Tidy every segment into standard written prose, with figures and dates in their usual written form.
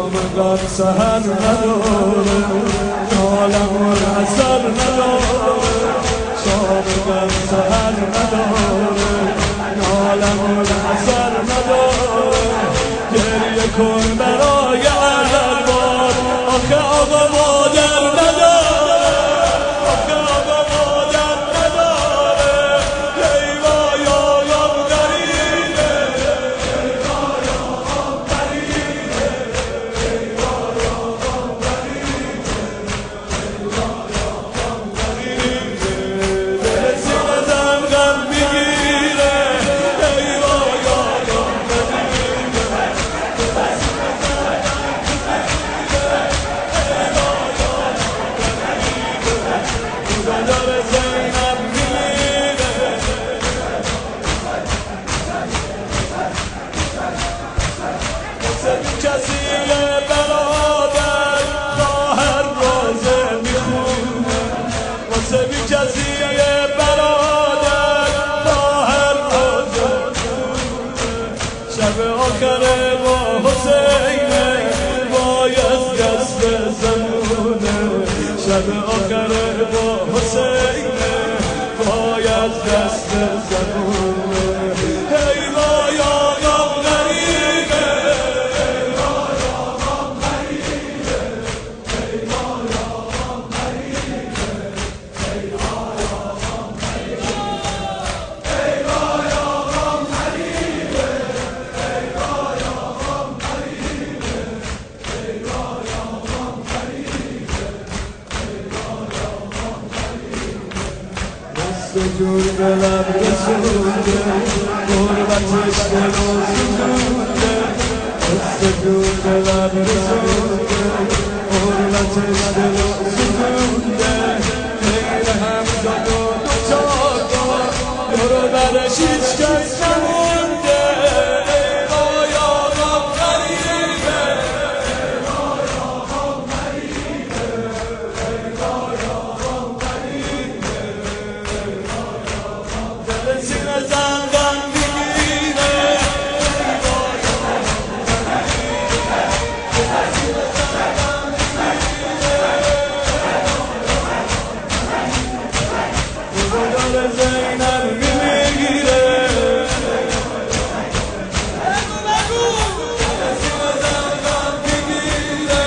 شام غم سحر نداره، عالم اثر نداره، شام غم سحر نداره، عالم اثر نداره. گریه کن برای ارباب، آخه آقا مادر نداره، آخه آقا مادر نداره. ای وای آقام غریبه، ای وای آقام غریبه، ای وای آقام غریبه، ای وای آقام غریبه. دل سینه زن غم میگیره، ای وای آقام غریبه، دل سینه زن غم میگیره، ای وای آقام غریبه. خدا داره زینب میمیره. واسه کسی برادر خواهر روزه میخونه، واسه کسی برادر خواهر روزه میخونه. شب آخره با حسینه وای از دست زمونه، شب آخره با حسینه وای از دست زمونه. ای وای آقام غریبه، ای وای آقام غریبه، ای وای آقام غریبه، ای وای آقام غریبه، ای وای آقام غریبه، ای وای آقام غریبه، ای وای آقام غریبه، ای وای آقام غریبه. دست جور به لب رسونده، غربتش دلو سوزونده، دست جور به لب رسونده، غربتش دلو سوزونده. غیر همزاد و دوچار دور و برش هیچ کس نمونده. ای وای آقام غریبه، ای وای آقام غریبه، ای وای آقام غریبه، ای وای آقام. دل سینه زن غم میگیره، ای وای آقام غریبه، دل سینه زن غم میگیره. خدا داره زینب میمیره. دل سینه زن غم میگیره.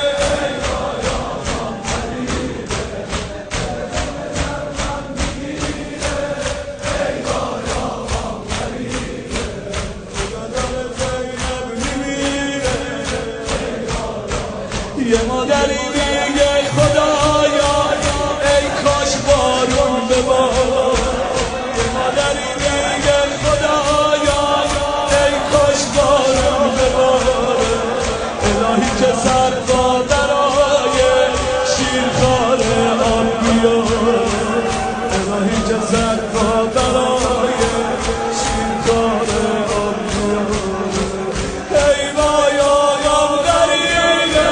یه مادری میگه خدایا ای کاش بارون ببار، یه مادری میگه خدایا ای کاش بارون ببار. الهی که سر برای شیرخوار آب بیار، الهی که سر برای شیرخوار آب بیار. ای وای آقام غریبه،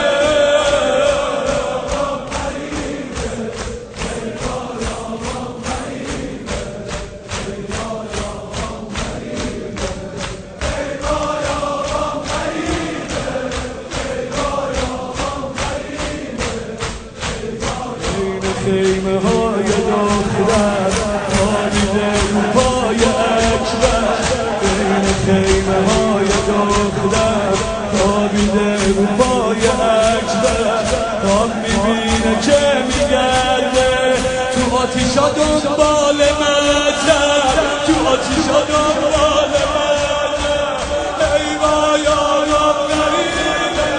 خیمه های دختر خوابیده رو پای اکبر، بین خیمه های دختر خوابیده رو پای اکبر. خواب میبینه که میگرده تو آتیشا دنبال مطر، تو آتیشا دنبال مطر. ای وای آقام غریبه،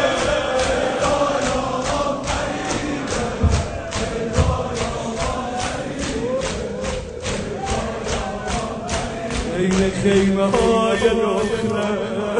بین خیمه های دختر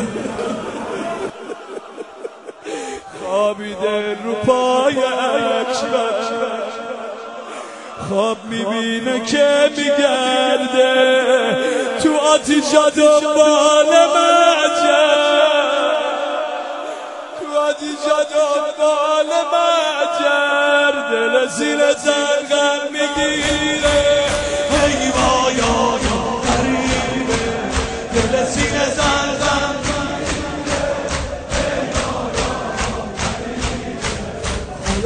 خوابیده رو پای اکبر. خواب میبینه که میگرده تو آتیشا دنبال مطر، تو آتیشا دنبال مطر. دل زیر زن غم میگیره، ای وای آقام غریبه، دل سینه زن غم میگیره. ای وای آقام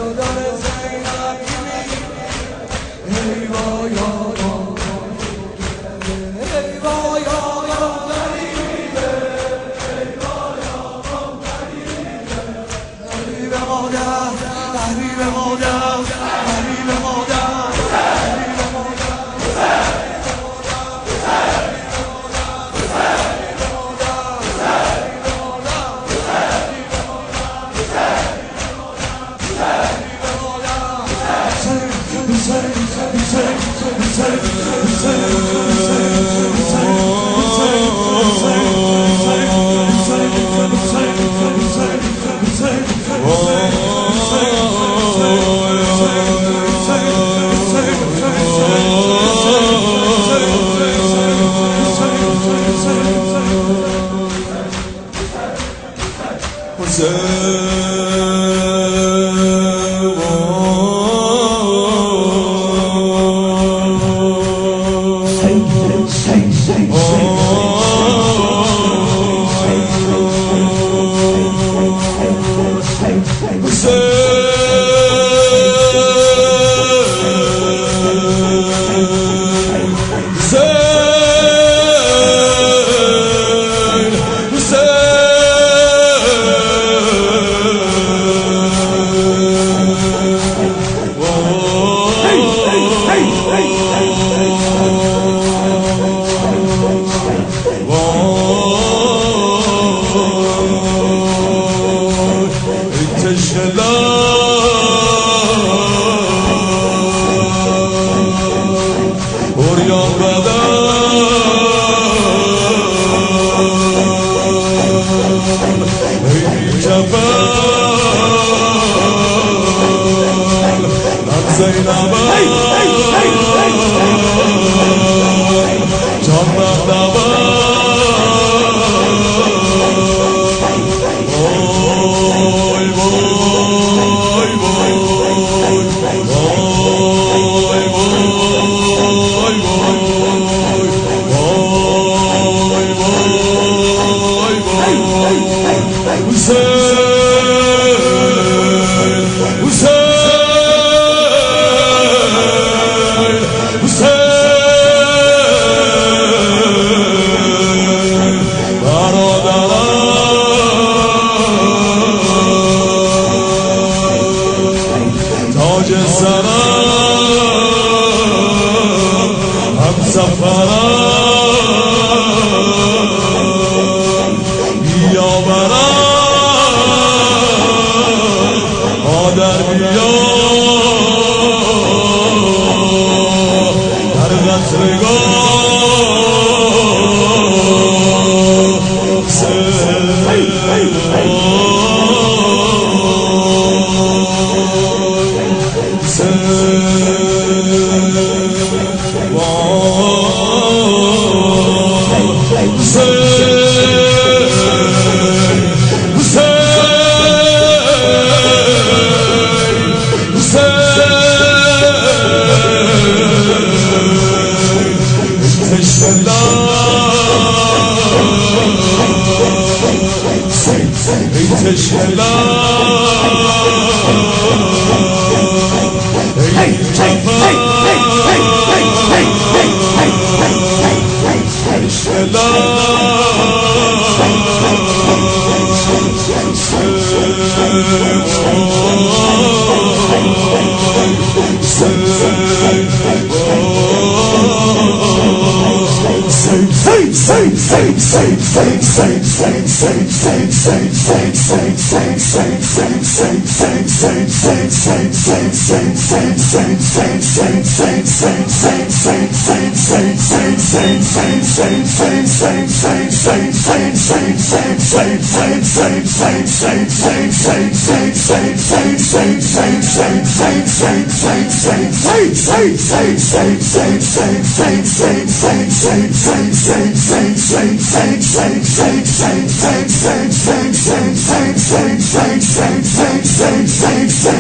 Say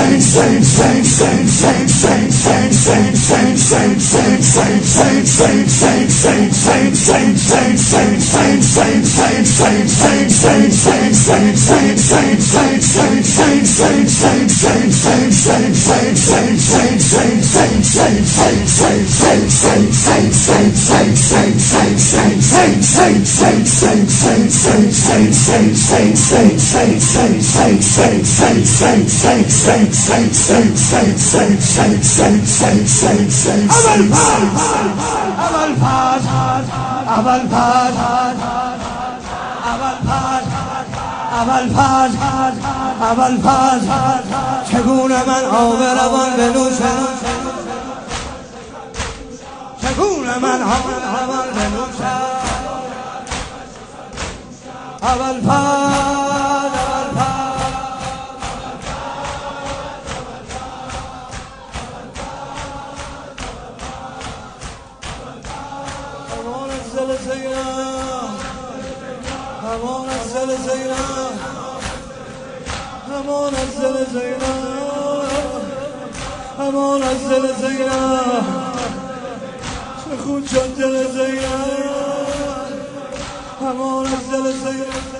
اول چگونه من آب روان بنوشم چگونه من آب روان بنوشم اول امان از دل زینب چه خون شد دل زینب امان از دل زینب